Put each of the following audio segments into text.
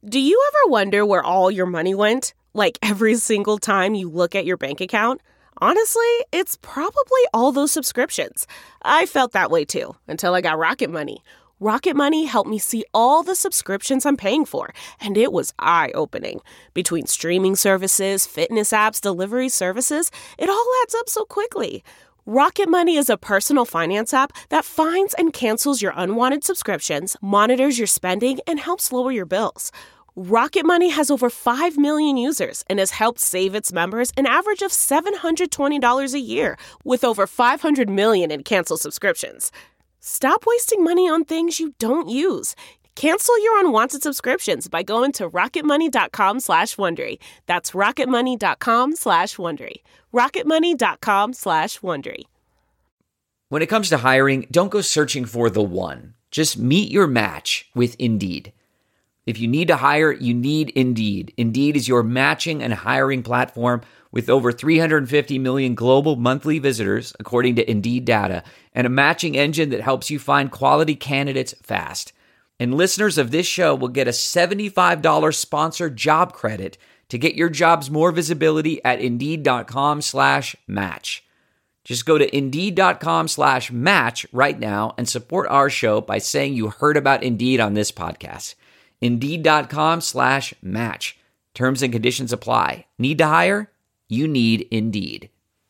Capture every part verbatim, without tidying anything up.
Do you ever wonder where all your money went? Like every single time you look at your bank account? Honestly, it's probably all those subscriptions. I felt that way too, until I got Rocket Money. Rocket Money helped me see all the subscriptions I'm paying for, and it was eye-opening. Between streaming services, fitness apps, delivery services, it all adds up so quickly. Rocket Money is a personal finance app that finds and cancels your unwanted subscriptions, monitors your spending, and helps lower your bills. Rocket Money has over five million users and has helped save its members an average of seven hundred twenty dollars a year, with over five hundred million in canceled subscriptions. Stop wasting money on things you don't use. Cancel your unwanted subscriptions by going to rocketmoney.com slash Wondery. That's rocketmoney.com slash Wondery. rocketmoney.com slash Wondery. When it comes to hiring, don't go searching for the one. Just meet your match with Indeed. If you need to hire, you need Indeed. Indeed is your matching and hiring platform with over three hundred fifty million global monthly visitors, according to Indeed data, and a matching engine that helps you find quality candidates fast. And listeners of this show will get a seventy-five dollars sponsored job credit to get your jobs more visibility at Indeed.com slash match. Just go to Indeed.com slash match right now and support our show by saying you heard about Indeed on this podcast. Indeed.com slash match. Terms and conditions apply. Need to hire? You need Indeed.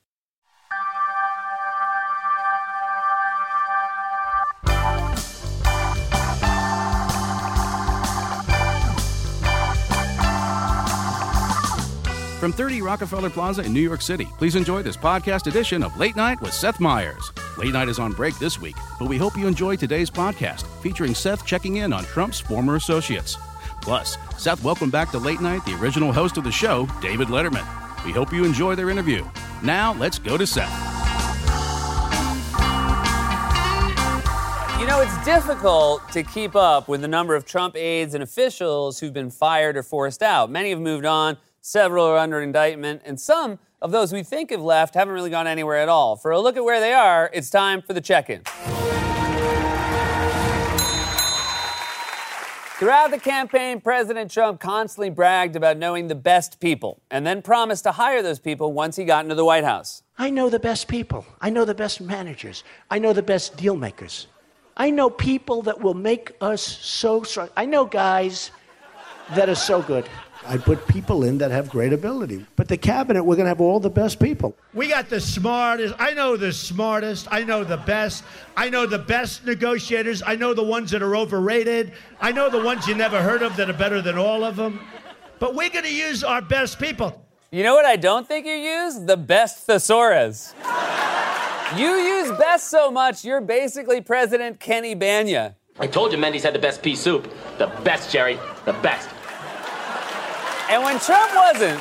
From thirty Rockefeller Plaza in New York City, please enjoy this podcast edition of Late Night with Seth Meyers. Late Night is on break this week, but we hope you enjoy today's podcast featuring Seth checking in on Trump's former associates. Plus, Seth welcomed back to Late Night the original host of the show, David Letterman. We hope you enjoy their interview. Now, let's go to Seth. You know, it's difficult to keep up with the number of Trump aides and officials who've been fired or forced out. Many have moved on. Several are under indictment, and some of those we think have left haven't really gone anywhere at all. For a look at where they are, it's time for the check-in. Throughout the campaign, President Trump constantly bragged about knowing the best people and then promised to hire those people once he got into the White House. I know the best people. I know the best managers. I know the best deal makers. I know people that will make us so strong. I know guys that are so good. I put people in that have great ability. But the cabinet, we're going to have all the best people. We got the smartest. I know the smartest. I know the best. I know the best negotiators. I know the ones that are overrated. I know the ones you never heard of that are better than all of them. But we're going to use our best people. You know what I don't think you use? The best thesaurus. You use best so much, you're basically President Kenny Banya. I told you Mendy's had the best pea soup. The best, Jerry. The best. And when Trump wasn't,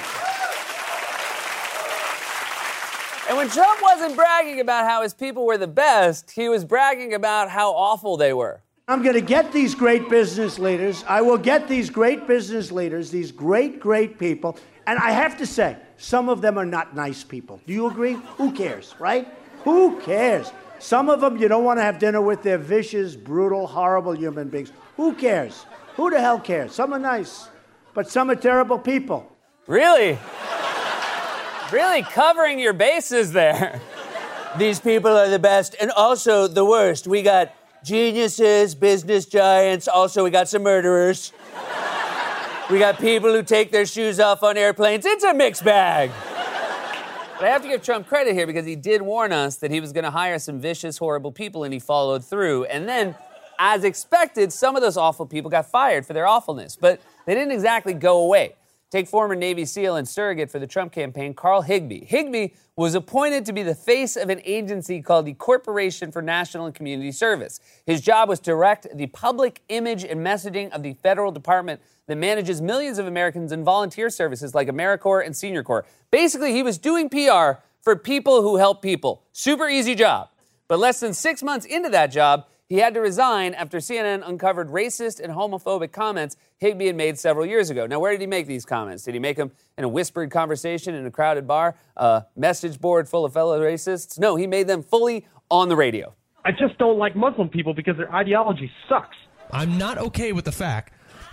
and when Trump wasn't bragging about how his people were the best, he was bragging about how awful they were. I'm going to get these great business leaders. I will get these great business leaders, these great, great people. And I have to say, some of them are not nice people. Do you agree? Who cares, right? Who cares? Some of them you don't want to have dinner with. They're vicious, brutal, horrible human beings. Who cares? Who the hell cares? Some are nice. But some are terrible people. Really? Really covering your bases there. These people are the best and also the worst. We got geniuses, business giants. Also, we got some murderers. We got people who take their shoes off on airplanes. It's a mixed bag. But I have to give Trump credit here because he did warn us that he was going to hire some vicious, horrible people, and he followed through. And then, as expected, some of those awful people got fired for their awfulness. But they didn't exactly go away. Take former Navy SEAL and surrogate for the Trump campaign, Carl Higbie. Higbie was appointed to be the face of an agency called the Corporation for National and Community Service. His job was to direct the public image and messaging of the federal department that manages millions of Americans in volunteer services like AmeriCorps and Senior Corps. Basically, he was doing P R for people who help people. Super easy job. But less than six months into that job, he had to resign after C N N uncovered racist and homophobic comments Higbie had made several years ago. Now, where did he make these comments? Did he make them in a whispered conversation in a crowded bar, a message board full of fellow racists? No, he made them fully on the radio. I just don't like Muslim people because their ideology sucks. I'm not okay with the fact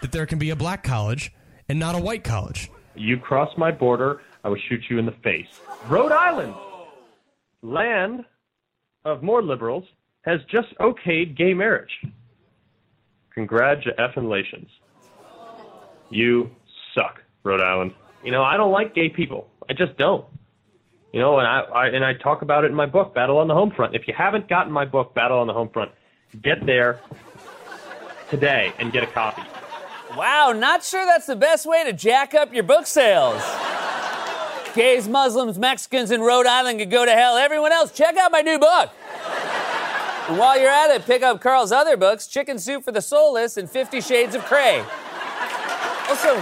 that there can be a black college and not a white college. You cross my border, I will shoot you in the face. Rhode Island, land of more liberals, has just okayed gay marriage. Congratulations. You suck, Rhode Island. You know, I don't like gay people. I just don't. You know, and I, I and I talk about it in my book, Battle on the Home Front. If you haven't gotten my book, Battle on the Home Front, get there today and get a copy. Wow, not sure that's the best way to jack up your book sales. Gays, Muslims, Mexicans in Rhode Island could go to hell. Everyone else, check out my new book. And while you're at it, pick up Carl's other books, Chicken Soup for the Soulless and Fifty Shades of Grey. Also,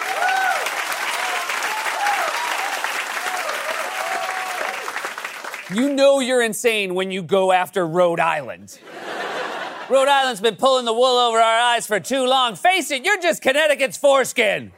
you know you're insane when you go after Rhode Island. Rhode Island's been pulling the wool over our eyes for too long. Face it, you're just Connecticut's foreskin.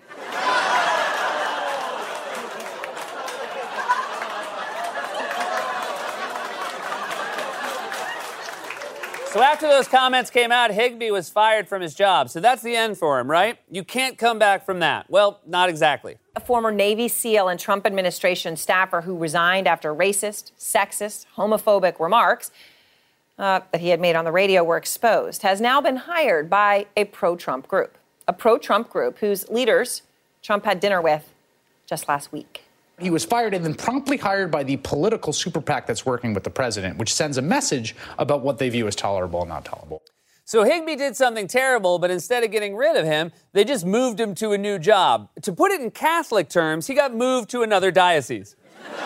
So after those comments came out, Higbee was fired from his job. So that's the end for him, right? You can't come back from that. Well, not exactly. A former Navy SEAL and Trump administration staffer who resigned after racist, sexist, homophobic remarks uh, that he had made on the radio were exposed, has now been hired by a pro-Trump group. A pro-Trump group whose leaders Trump had dinner with just last week. He was fired and then promptly hired by the political super PAC that's working with the president, which sends a message about what they view as tolerable and not tolerable. So Higbee did something terrible, but instead of getting rid of him, they just moved him to a new job. To put it in Catholic terms, he got moved to another diocese.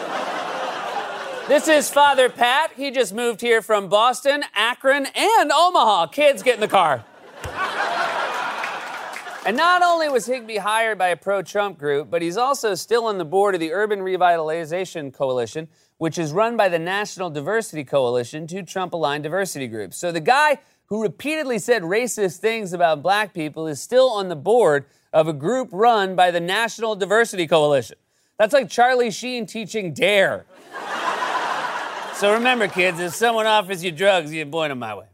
This is Father Pat. He just moved here from Boston, Akron, and Omaha. Kids, get in the car. And not only was Higbee hired by a pro-Trump group, but he's also still on the board of the Urban Revitalization Coalition, which is run by the National Diversity Coalition, two Trump-aligned diversity groups. So the guy who repeatedly said racist things about black people is still on the board of a group run by the National Diversity Coalition. That's like Charlie Sheen teaching DARE. So remember, kids, if someone offers you drugs, you point them my way.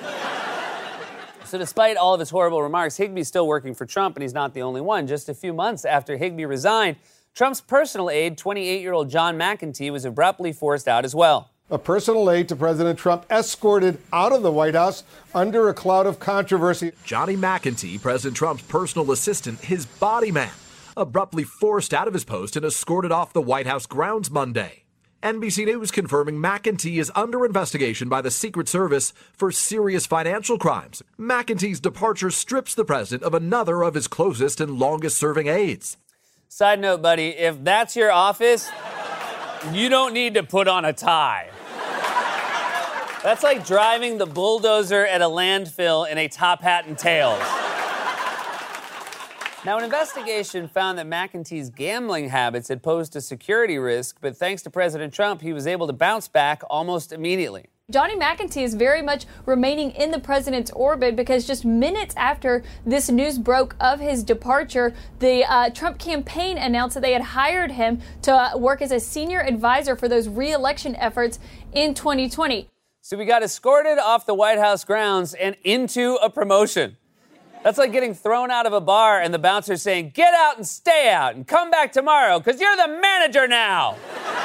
So despite all of his horrible remarks, Higbee's still working for Trump, and he's not the only one. Just a few months after Higbee resigned, Trump's personal aide, twenty-eight-year-old John McEntee, was abruptly forced out as well. A personal aide to President Trump escorted out of the White House under a cloud of controversy. Johnny McEntee, President Trump's personal assistant, his body man, abruptly forced out of his post and escorted off the White House grounds Monday. N B C News confirming McEntee is under investigation by the Secret Service for serious financial crimes. McEntee's departure strips the president of another of his closest and longest-serving aides. Side note, buddy, if that's your office, you don't need to put on a tie. That's like driving the bulldozer at a landfill in a top hat and tails. Now, an investigation found that McEntee's gambling habits had posed a security risk, but thanks to President Trump, he was able to bounce back almost immediately. Johnny McEntee is very much remaining in the president's orbit because just minutes after this news broke of his departure, the uh, Trump campaign announced that they had hired him to uh, work as a senior advisor for those re-election efforts in twenty twenty. So we got escorted off the White House grounds and into a promotion. That's like getting thrown out of a bar and the bouncer saying, "Get out and stay out and come back tomorrow because you're the manager now."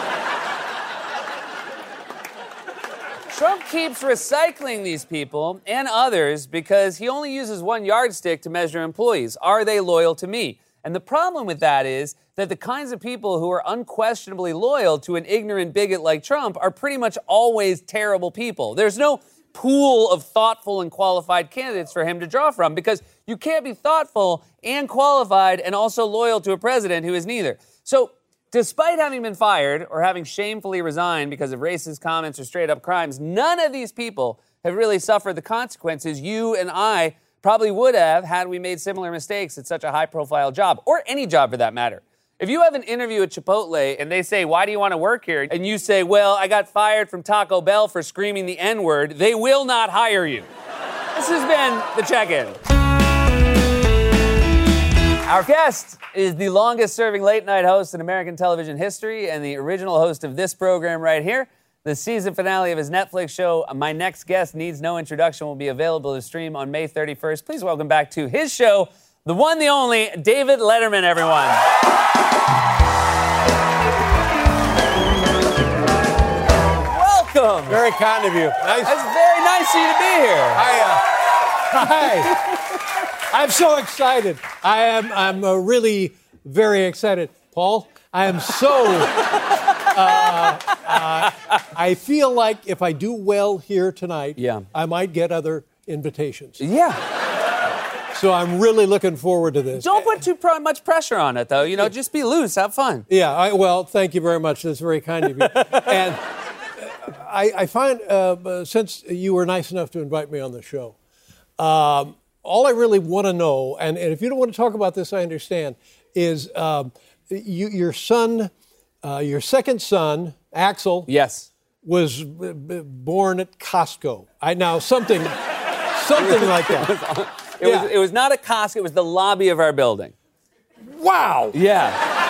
Trump keeps recycling these people and others because he only uses one yardstick to measure employees. Are they loyal to me? And the problem with that is that the kinds of people who are unquestionably loyal to an ignorant bigot like Trump are pretty much always terrible people. There's no pool of thoughtful and qualified candidates for him to draw from because you can't be thoughtful and qualified and also loyal to a president who is neither. So despite having been fired or having shamefully resigned because of racist comments or straight-up crimes, none of these people have really suffered the consequences you and I probably would have had we made similar mistakes at such a high-profile job, or any job for that matter. If you have an interview at Chipotle and they say, "Why do you want to work here?" and you say, "Well, I got fired from Taco Bell for screaming the N-word," they will not hire you. This has been The Check-In. Our guest is the longest-serving late-night host in American television history and the original host of this program right here. The season finale of his Netflix show, My Next Guest Needs No Introduction, will be available to stream on May thirty-first. Please welcome back to his show, The one, the only, David Letterman, everyone. Welcome. Very kind of you. Nice. It's very nice of you to be here. I, uh, hi. I'm so excited. I am. I'm uh, really very excited, Paul. I am so. Uh, uh, I feel like if I do well here tonight, yeah. I might get other invitations. Yeah. So I'm really looking forward to this. Don't put too pr- much pressure on it, though. You know, just be loose, have fun. Yeah. I, well, thank you very much. That's very kind of you. And I, I find uh, since you were nice enough to invite me on the show, um, all I really want to know, and, and if you don't want to talk about this, I understand, is um, you, your son. Uh, your second son, Axel, yes, was b- b- born at Costco. I now something, something like that. It was, it, yeah. was, it was not a Costco. It was the lobby of our building. Wow. Yeah.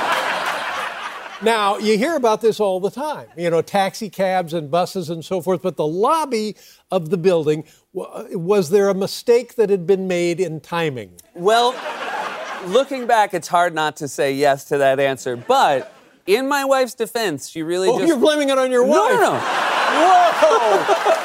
Now you hear about this all the time. You know, taxi cabs and buses and so forth. But the lobby of the building, was there a mistake that had been made in timing? Well, looking back, it's hard not to say yes to that answer, but. In my wife's defense, she really oh, just... you're blaming it on your wife? No, no, no. Whoa!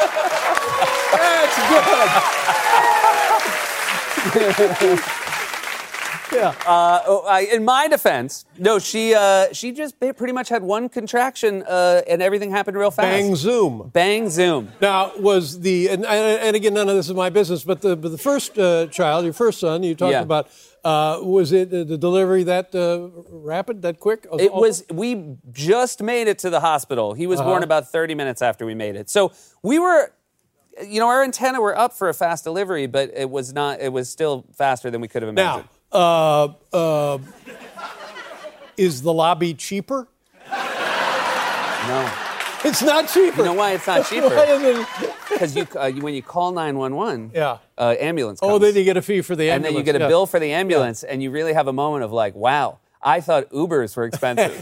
That's good. Yeah. Uh, oh, I, in my defense, no, she uh, she just pretty much had one contraction uh, and everything happened real fast. Bang, zoom. Bang, zoom. Now, was the... And, and again, none of this is my business, but the, but the first uh, child, your first son, you talked yeah. about... Uh, was it uh, the delivery that uh, rapid, that quick? It was, we just made it to the hospital. He was uh-huh. born about thirty minutes after we made it. So we were, you know, our antenna were up for a fast delivery, but it was not, it was still faster than we could have imagined. Now, uh, uh, is the lobby cheaper? No. It's not cheaper. You know why it's not cheaper? Why is it? Because you, uh, you, when you call nine one one, yeah. uh, ambulance comes. Oh, then you get a fee for the ambulance. And then you get a yeah. bill for the ambulance, yeah. and you really have a moment of like, wow, I thought Ubers were expensive.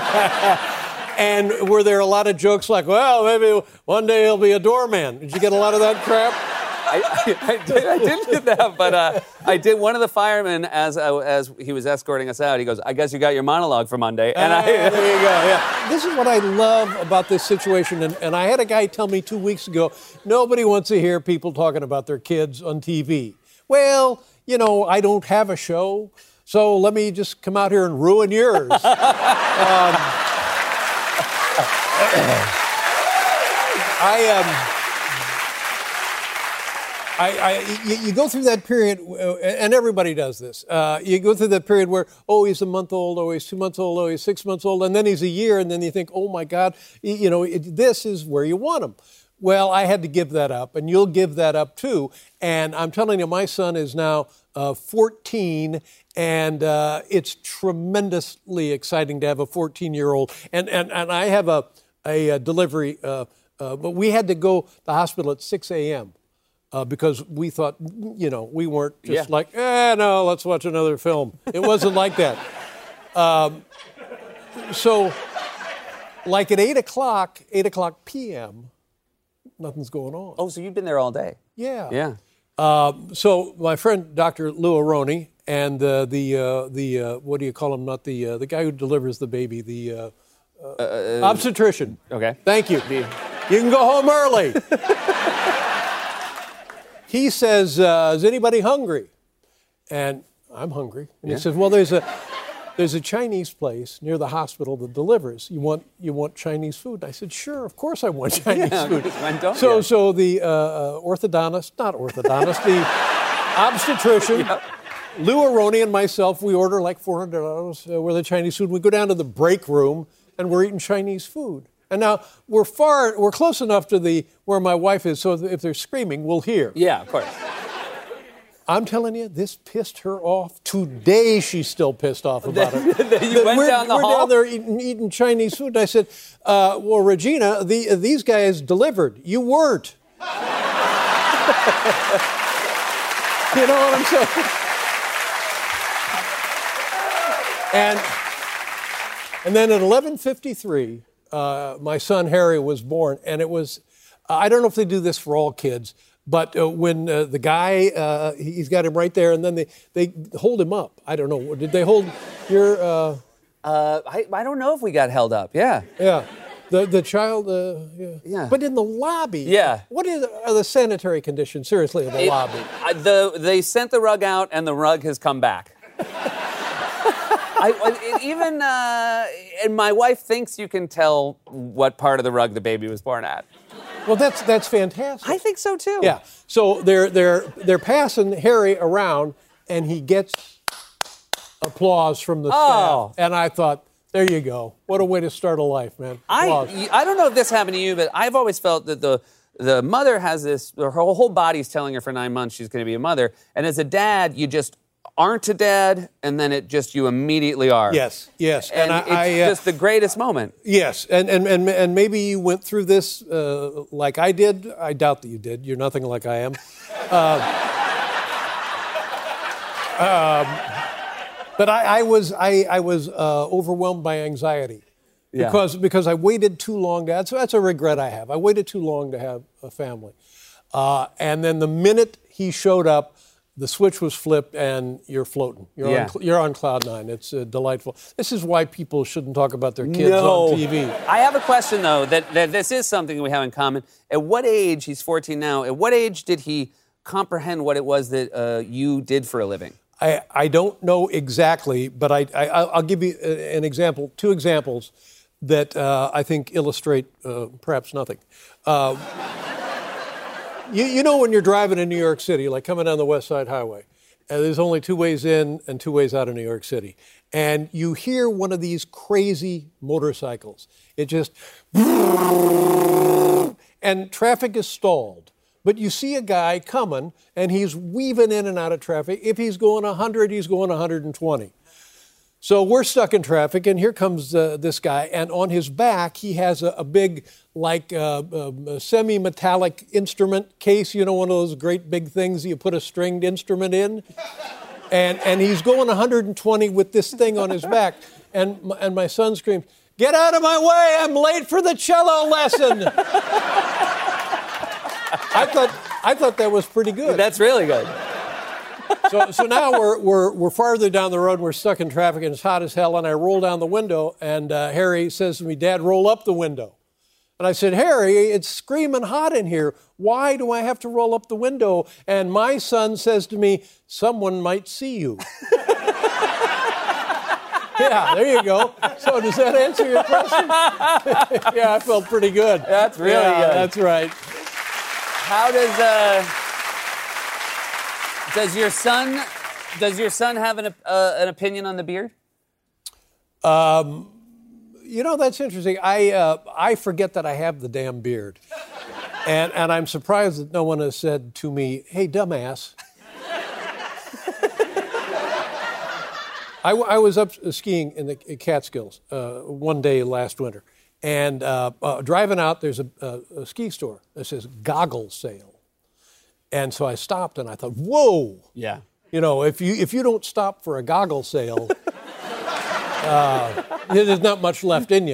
And were there a lot of jokes like, well, maybe one day he'll be a doorman? Did you get a lot of that crap? I, I, I, did, I didn't get that, but uh, I did. One of the firemen, as uh, as he was escorting us out, he goes, I guess you got your monologue for Monday. And uh, I, there you go, yeah. This is what I love about this situation, and, and I had a guy tell me two weeks ago, nobody wants to hear people talking about their kids on T V. Well, you know, I don't have a show, so let me just come out here and ruin yours. um, I um. I, I, you, you go through that period, uh, and everybody does this. Uh, you go through that period where, oh, he's a month old, oh, he's two months old, oh, he's six months old, and then he's a year, and then you think, oh, my God, you know, it, this is where you want him. Well, I had to give that up, and you'll give that up, too. And I'm telling you, my son is now uh, fourteen, and uh, it's tremendously exciting to have a fourteen-year-old. And, and, and I have a, a, a delivery, uh, uh, but we had to go to the hospital at six a.m., Uh, because we thought, you know, we weren't just yeah. like, eh, no, let's watch another film. It wasn't like that. Um, so, like at eight o'clock, eight o'clock p.m., nothing's going on. Oh, so you've been there all day? Yeah. Yeah. Uh, so my friend, Doctor Lou Aroni, and uh, the, uh, the uh, what do you call him, not the, uh, the guy who delivers the baby, the uh, uh, uh, obstetrician. Okay. Thank you. The, you can go home early. He says, uh, is anybody hungry? And I'm hungry. And yeah. he says, well, there's a there's a Chinese place near the hospital that delivers. You want you want Chinese food? And I said, sure, of course I want Chinese yeah, food. When don't so you? so the uh, uh, orthodontist, not orthodontist, the obstetrician, yep. Lou Aroni and myself, we order like four hundred dollars uh, worth of Chinese food. We go down to the break room and we're eating Chinese food. And now we're far, we're close enough to the where my wife is, so if they're screaming, we'll hear. Yeah, of course. I'm telling you, this pissed her off. Today, she's still pissed off about it. You went we're, down the we're hall? down there eating, eating Chinese food, and I said, uh, "Well, Regina, the, these guys delivered. You weren't." You know what I'm saying? And and then at eleven fifty-three. Uh, my son Harry was born, and it was, uh, I don't know if they do this for all kids, But uh, when uh, the guy, uh, he's got him right there, and then they, they hold him up. I don't know. Did they hold your... Uh... Uh, I, I don't know if we got held up. Yeah. Yeah. The the child, uh, yeah. Yeah. But in the lobby, Yeah. What is, are the sanitary conditions, seriously, in the It- lobby? I, the, they sent the rug out, and the rug has come back. I, it, even, uh, and my wife thinks you can tell what part of the rug the baby was born at. Well, that's that's fantastic. I think so too. Yeah. So they're they're they're passing Harry around, and he gets applause from the Oh. staff. And I thought, there you go. What a way to start a life, man. Applause. I I don't know if this happened to you, but I've always felt that the the mother has this, her whole, whole body's telling her for nine months she's going to be a mother, and as a dad, you just aren't a dad, and then it just you immediately are. Yes, yes, and, and I- it's I, uh, just the greatest moment. Yes, and, and, and, and maybe you went through this uh, like I did. I doubt that you did. You're nothing like I am. Uh, um, but I, I was I, I was uh, overwhelmed by anxiety Yeah. because because I waited too long to. That's, that's a regret I have. I waited too long to have a family, uh, and then the minute he showed up, the switch was flipped, and you're floating. You're, Yeah. on, cl- you're on cloud nine. It's uh, delightful. This is why people shouldn't talk about their kids No. on T V. I have a question, though, that, that this is something we have in common. At what age, he's fourteen now, at what age did he comprehend what it was that uh, you did for a living? I, I don't know exactly, but I, I, I'll give you a- an example, two examples that uh, I think illustrate uh, perhaps nothing. Uh, you, you know when you're driving in New York City, like coming down the West Side Highway, and there's only two ways in and two ways out of New York City, and you hear one of these crazy motorcycles. It just... and traffic is stalled. But you see a guy coming, and he's weaving in and out of traffic. If he's going one hundred, he's going one hundred twenty. So we're stuck in traffic, and here comes uh, this guy, and on his back, he has a, a big, like, uh, uh, semi-metallic instrument case, you know, one of those great big things you put a stringed instrument in. And, and he's going one hundred twenty with this thing on his back. And, my- and my son screams, "Get out of my way, I'm late for the cello lesson." I thought I thought that was pretty good. That's really good. So so now we're we're we're farther down the road. We're stuck in traffic and it's hot as hell. And I roll down the window and uh, Harry says to me, "Dad, roll up the window." And I said, "Harry, it's screaming hot in here. Why do I have to roll up the window?" And my son says to me, "Someone might see you." Yeah, there you go. So does that answer your question? Yeah, I felt pretty good. That's really Yeah, good. That's right. How does uh, does your son does your son have an uh, an opinion on the beard? Um, you know, that's interesting. I uh, I forget that I have the damn beard, and and I'm surprised that no one has said to me, "Hey, dumbass." I, w- I was up skiing in the Catskills uh, one day last winter, and uh, uh, driving out, there's a, a, a ski store that says goggle sale, and so I stopped and I thought, "Whoa!" Yeah. You know, if you if you don't stop for a goggle sale, uh, there's not much left in you.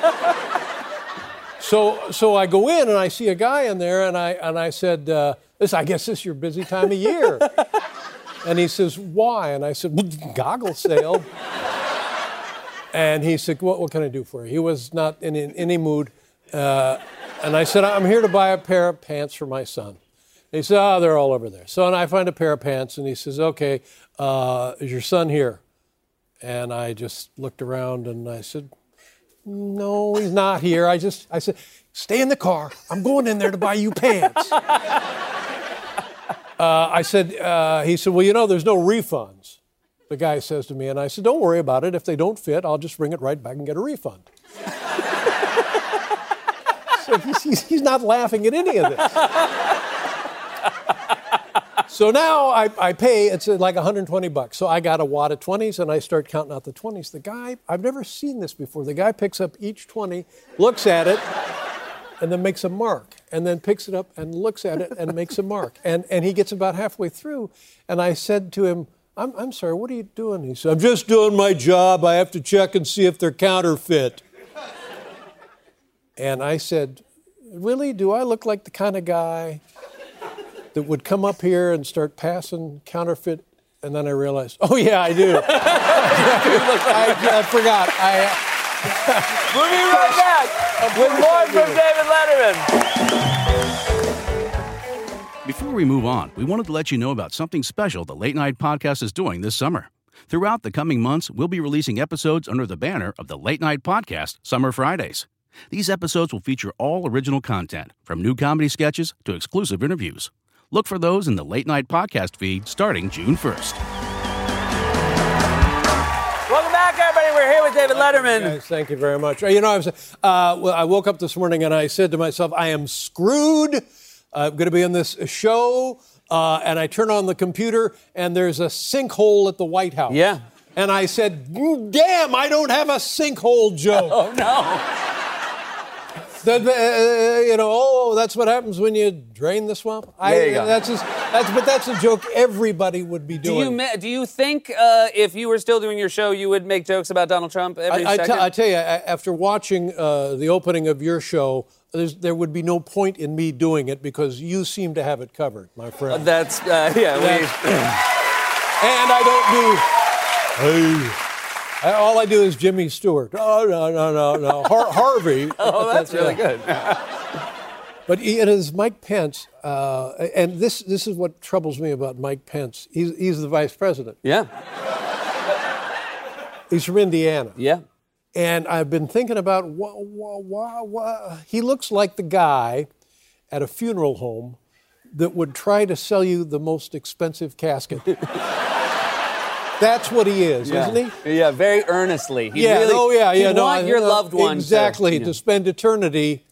So so I go in and I see a guy in there, and I and I said, uh, "This, I guess this is your busy time of year." And he says, "Why?" And I said, "Well, goggle sale." And he said, what, what can I do for you? He was not in, in any mood. Uh, and I said, "I'm here to buy a pair of pants for my son." And he said, "Oh, they're all over there." So and I find a pair of pants, and he says, "Okay, uh, is your son here?" And I just looked around, and I said, "No, he's not here." I just, I said, "Stay in the car. I'm going in there to buy you pants." Uh, I said, uh, he said, "Well, you know, there's no refunds," the guy says to me. And I said, "Don't worry about it. If they don't fit, I'll just bring it right back and get a refund." So he's, he's not laughing at any of this. So now I, I pay, it's like one hundred twenty bucks. So I got a wad of twenties and I start counting out the twenties. The guy, I've never seen this before. The guy picks up each twenty, looks at it, and then makes a mark, and then picks it up and looks at it and makes a mark. And and he gets about halfway through, and I said to him, I'm, I'm sorry, what are you doing? He said, "I'm just doing my job. I have to check and see if they're counterfeit." And I said, "Really? Do I look like the kind of guy that would come up here and start passing counterfeit, and then I realized, oh yeah, I do. I, I forgot. I. We'll be right back with more from David Letterman. Before we move on, we wanted to let you know about something special the Late Night Podcast is doing this summer. Throughout the coming months, we'll be releasing episodes under the banner of the Late Night Podcast Summer Fridays. These episodes will feature all original content, from new comedy sketches to exclusive interviews. Look for those in the Late Night Podcast feed starting June first. Welcome back, everybody. We're here with David Letterman. Guys, thank you very much. You know, I was, uh, well, I woke up this morning and I said to myself, I am screwed. I'm going to be on this show, uh, and I turn on the computer, and there's a sinkhole at the White House. Yeah. And I said, damn, I don't have a sinkhole joke. Oh, no. The, uh, you know, oh, that's what happens when you drain the swamp. I, There you go. That's just, that's, but that's a joke everybody would be Do doing. you ma- do you think uh, if you were still doing your show, you would make jokes about Donald Trump every I, I, second? t- I tell you, after watching uh, the opening of your show, there's, there would be no point in me doing it because you seem to have it covered, my friend. Uh, that's uh, yeah. That's, we, and I don't do. Hey. I, all I do is Jimmy Stewart. Oh no no no no Har- Harvey. Oh, that's, that's really uh, good. But it is Mike Pence, uh, and this this is what troubles me about Mike Pence. He's he's the vice president. Yeah. He's from Indiana. Yeah. And I've been thinking about why, why, why, he looks like the guy at a funeral home that would try to sell you the most expensive casket. That's what he is, yeah. isn't he? Yeah, very earnestly. He yeah. Really, oh yeah. Yeah. You No. want I, your no, loved one exactly to, to yeah. spend eternity.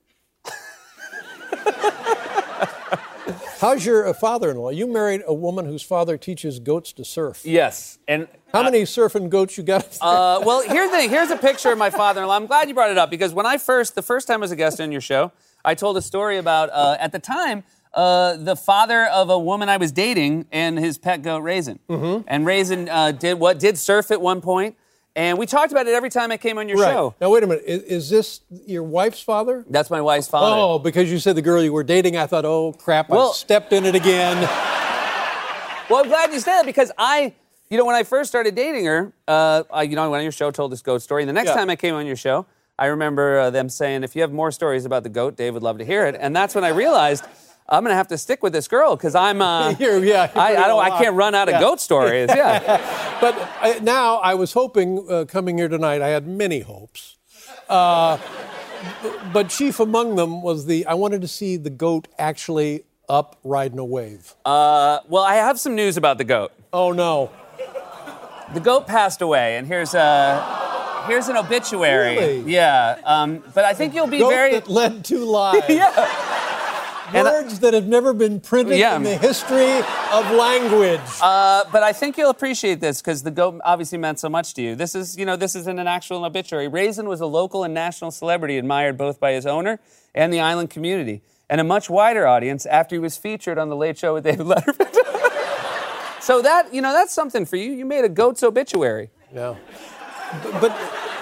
How's your father-in-law? You married a woman whose father teaches goats to surf. Yes, and how uh, many surfing goats you got? uh, well, here's the here's a picture of my father-in-law. I'm glad you brought it up because when I first, the first time I was a guest on your show, I told a story about uh, at the time uh, the father of a woman I was dating and his pet goat Raisin. Mm-hmm. And Raisin uh, did what did surf at one point. And we talked about it every time I came on your right. show. Now, wait a minute. Is, is this your wife's father? That's my wife's father. Oh, because you said the girl you were dating, I thought, oh, crap, well, I stepped in it again. Well, I'm glad you said that because I, you know, when I first started dating her, uh, I, you know, I went on your show, told this goat story. And the next yeah. time I came on your show, I remember uh, them saying, if you have more stories about the goat, Dave would love to hear it. And that's when I realized I'm going to have to stick with this girl because I'm, uh, you're, yeah, you're I, I don't, I can't run out of yeah. goat stories. Yeah. But uh, now I was hoping, uh, coming here tonight, I had many hopes. Uh, but chief among them was the, I wanted to see the goat actually up riding a wave. Uh, well, I have some news about the goat. Oh, no. The goat passed away, and here's a, here's an obituary. Really? Yeah. Um, but I think you'll be goat very... that led to lies. yeah. Words that have never been printed yeah. in the history of language. Uh, but I think you'll appreciate this because the goat obviously meant so much to you. This is, you know, this isn't an actual obituary. Raisin was a local and national celebrity admired both by his owner and the island community, and a much wider audience after he was featured on The Late Show with David Letterman. So that, you know, that's something for you. You made a goat's obituary. Yeah. But... but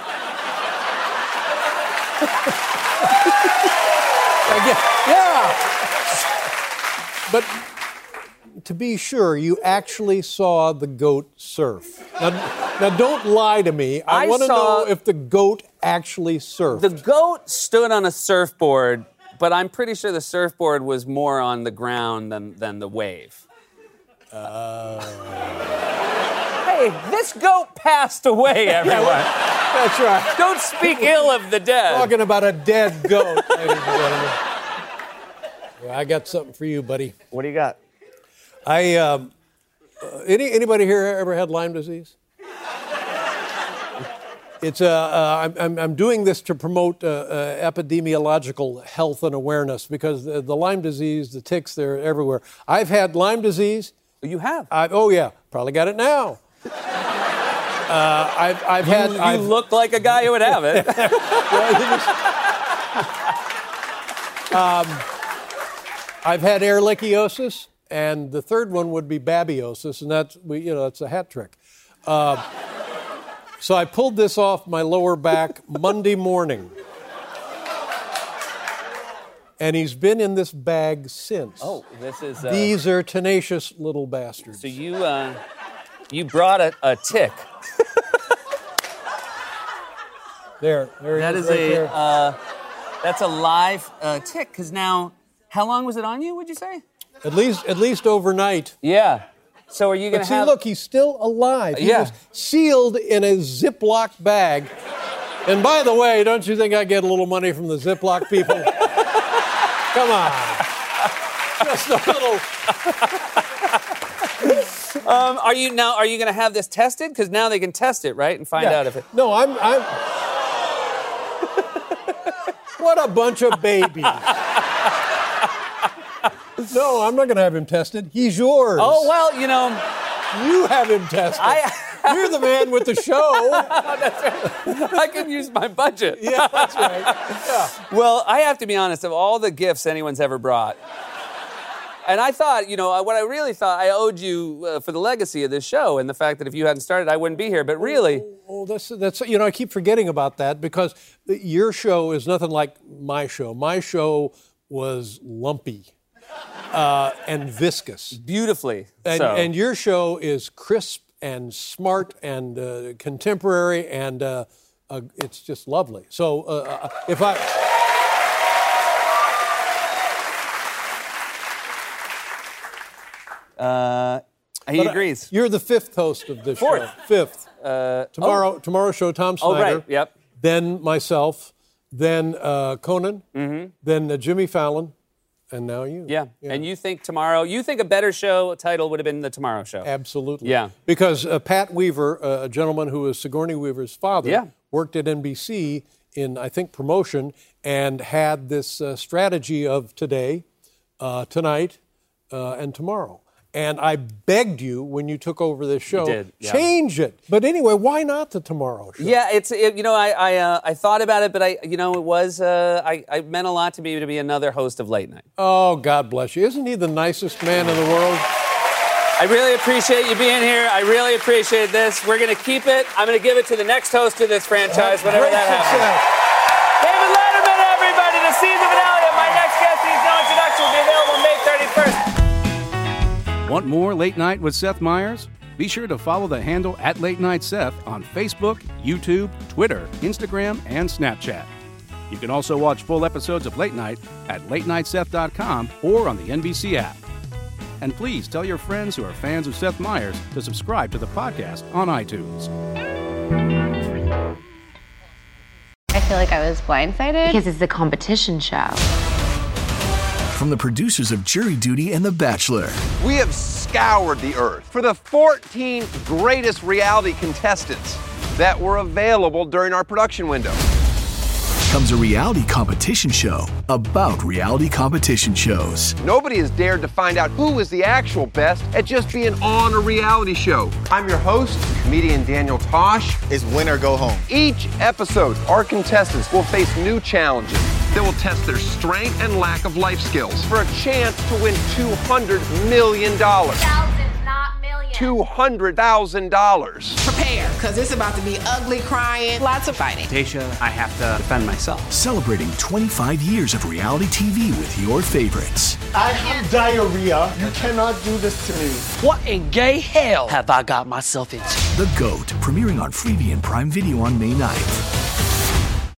yeah. But to be sure, you actually saw the goat surf. Now, now don't lie to me. I, I want to saw- know if the goat actually surfed. The goat stood on a surfboard, but I'm pretty sure the surfboard was more on the ground than, than the wave. Uh... Hey, this goat passed away, everyone. Yeah, that's right. Don't speak ill of the dead. Talking about a dead goat, ladies and gentlemen. Yeah, I got something for you, buddy. What do you got? I um, uh, any anybody here ever had Lyme disease? It's uh, uh, I'm I'm doing this to promote uh, uh, epidemiological health and awareness because the, the Lyme disease, the ticks, they're everywhere. I've had Lyme disease. You have? I've, oh yeah, probably got it now. Uh, I've I've You, had. you I've, look like a guy who would have it. um, I've had ehrlichiosis, and the third one would be babiosis, and that's we you know that's a hat trick. Uh, so I pulled this off my lower back Monday morning, and he's been in this bag since. Oh, this is... Uh, These are tenacious little bastards. So you, uh, you brought a, a tick. There, there That he is right a... there. Uh, that's a live uh, tick, because now... How long was it on you, would you say? At least, at least overnight. Yeah. So are you going But to see, have... look, he's still alive. He Yeah. was sealed in a Ziploc bag. And by the way, don't you think I get a little money from the Ziploc people? Come on. Just a little... um, are you now? Are you going to have this tested? Because now they can test it, right, and find Yeah. out if it. No, I'm. I'm... What a bunch of babies. No, I'm not going to have him tested. He's yours. Oh well, you know. You have him tested. I... You're the man with the show. That's right. I can use my budget. Yeah, that's right. Yeah. Well, I have to be honest. Of all the gifts anyone's ever brought, and I thought, you know, what I really thought I owed you uh, for the legacy of this show and the fact that if you hadn't started, I wouldn't be here. But really, oh, that's that's you know, I keep forgetting about that because your show is nothing like my show. My show was lumpy uh, and viscous, beautifully. And, so. and your show is crisp and smart and uh, contemporary, and uh, uh, it's just lovely. So uh, if I... Uh, he but agrees. I, you're the fifth host of this Fourth. show. Fifth. Uh, tomorrow, oh. tomorrow's show, Tom Oh, Snyder. right. Yep. Then myself. Then uh, Conan. Mm-hmm. Then uh, Jimmy Fallon. And now you. Yeah. yeah. And you think tomorrow, you think a better show title would have been The Tomorrow Show? Absolutely. Yeah. Because uh, Pat Weaver, uh, a gentleman who was Sigourney Weaver's father, yeah. worked at N B C in, I think, promotion and had this uh, strategy of today, uh, tonight, uh, and tomorrow. And I begged you when you took over this show, You did, yeah. change it. But anyway, why not the Tomorrow Show? Yeah, it's it, you know I I, uh, I thought about it, but I you know it was uh, I I meant a lot to me to be another host of Late Night. Oh, God bless you! Isn't he the nicest man in the world? I really appreciate you being here. I really appreciate this. We're gonna keep it. I'm gonna give it to the next host of this franchise, whenever Great that success. happens. David Letterman, everybody, the season finale of my next guest. He's no introduction will be available May thirty-first. Want more Late Night with Seth Meyers? Be sure to follow the handle at Late Night Seth on Facebook, YouTube, Twitter, Instagram, and Snapchat. You can also watch full episodes of Late Night at late night seth dot com or on the N B C app. And please tell your friends who are fans of Seth Meyers to subscribe to the podcast on iTunes. I feel like I was blindsided because it's a competition show. From the producers of Jury Duty and The Bachelor. We have scoured the earth for the fourteen greatest reality contestants that were available during our production window. Comes a reality competition show about reality competition shows. Nobody has dared to find out who is the actual best at just being on a reality show. I'm your host, comedian Daniel Tosh. It's win or go home. Each episode, our contestants will face new challenges that will test their strength and lack of life skills for a chance to win two hundred million dollars. Thousands, not millions. two hundred thousand dollars. Prepare, because it's about to be ugly crying, lots of fighting. Daisha, I have to defend myself. Celebrating twenty-five years of reality T V with your favorites. I have diarrhea. You cannot do this to me. What in gay hell have I got myself into? The GOAT, premiering on Freevee and Prime Video on May ninth.